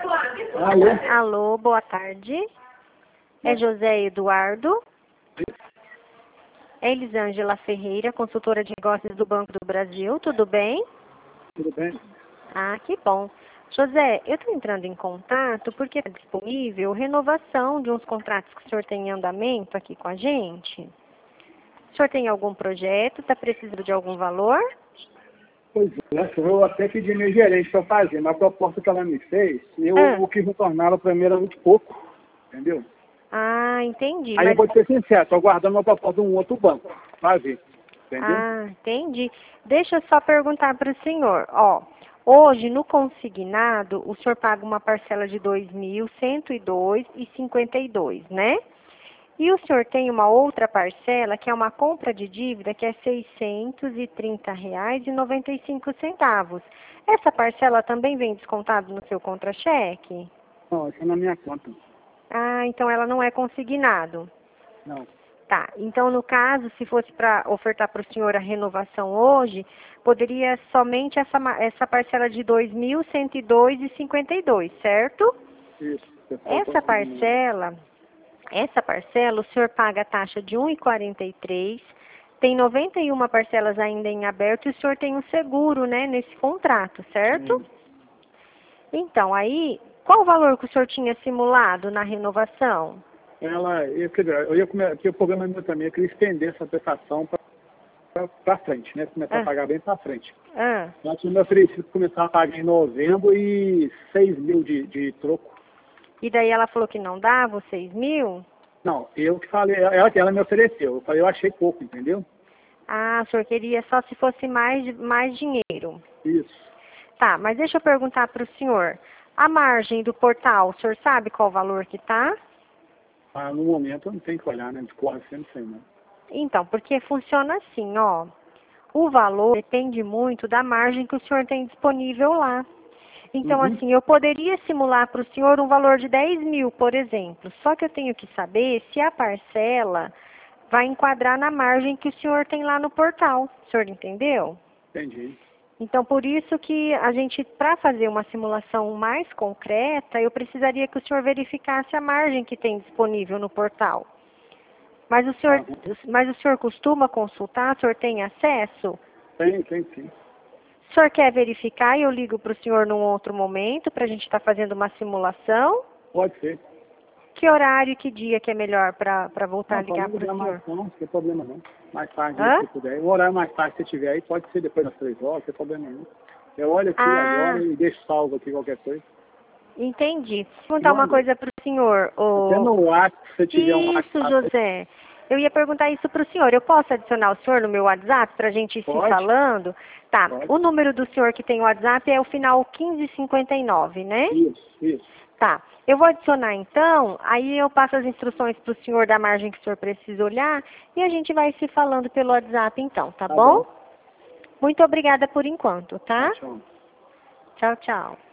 Alô? Alô, boa tarde. É José Eduardo. É Elisângela Ferreira, consultora de negócios do Banco do Brasil. Tudo bem? Tudo bem? Ah, que bom. José, eu estou entrando em contato porque é disponível renovação de uns contratos que o senhor tem em andamento aqui com a gente. O senhor tem algum projeto? Está precisando de algum valor? Pois é, eu até pedi meu gerente para fazer, mas a proposta que ela me fez, eu quis retorná-la para mim era muito pouco, entendeu? Ah, entendi. Aí eu vou ser sincero, estou aguardando uma proposta de um outro banco, para ver, entendeu? Ah, entendi. Deixa eu só perguntar para o senhor. Ó, hoje, no consignado, o senhor paga uma parcela de R$ 2.102,52, né? E o senhor tem uma outra parcela, que é uma compra de dívida, que é R$ 630,95. Essa parcela também vem descontada no seu contra-cheque? Não, isso é na minha conta. Ah, então ela não é consignado. Não. Tá, então no caso, se fosse para ofertar para o senhor a renovação hoje, poderia somente essa parcela de R$ 2.102,52, certo? Isso. Essa parcela, o senhor paga a taxa de 1,43, tem 91 parcelas ainda em aberto e o senhor tem um seguro, né, nesse contrato, certo? Sim. Então, aí, qual o valor que o senhor tinha simulado na renovação? Eu ia comer, porque o problema meu também, eu queria estender essa prestação para frente, né? Começar a pagar bem para frente. Ela tinha me oferecido começar a pagar em novembro e 6 mil de troco. E daí ela falou que não dava os 6 mil? Não, eu que falei, ela me ofereceu. Eu falei, eu achei pouco, entendeu? Ah, o senhor queria só se fosse mais dinheiro. Isso. Tá, mas deixa eu perguntar para o senhor. A margem do portal, o senhor sabe qual o valor que tá? Ah, no momento eu não tenho que olhar, né? De cor assim, não sei não. Então, porque funciona assim, ó. O valor depende muito da margem que o senhor tem disponível lá. Então, assim, eu poderia simular para o senhor um valor de 10 mil, por exemplo. Só que eu tenho que saber se a parcela vai enquadrar na margem que o senhor tem lá no portal. O senhor entendeu? Entendi. Então, por isso que a gente, para fazer uma simulação mais concreta, eu precisaria que o senhor verificasse a margem que tem disponível no portal. Mas o senhor costuma consultar? O senhor tem acesso? Tem sim. O senhor quer verificar e eu ligo para o senhor num outro momento para a gente estar fazendo uma simulação? Pode ser. Que horário e que dia que é melhor para voltar a ligar para o senhor? Não tem problema não. Mais tarde, Hã? se puder. O horário mais tarde que você tiver aí, pode ser depois das 3 horas, não tem problema não. Eu olho aqui agora e deixo salvo aqui qualquer coisa. Entendi. Vou contar uma coisa para o senhor. Até no WhatsApp, se você tiver um WhatsApp. Isso, José. Eu ia perguntar isso para o senhor. Eu posso adicionar o senhor no meu WhatsApp para a gente ir se falando? Tá. Pode. O número do senhor que tem o WhatsApp é o final 1559, né? Isso. Tá. Eu vou adicionar então, aí eu passo as instruções para o senhor da margem que o senhor precisa olhar e a gente vai se falando pelo WhatsApp então, tá bom? Muito obrigada por enquanto, tá? Tchau. Tchau, tchau.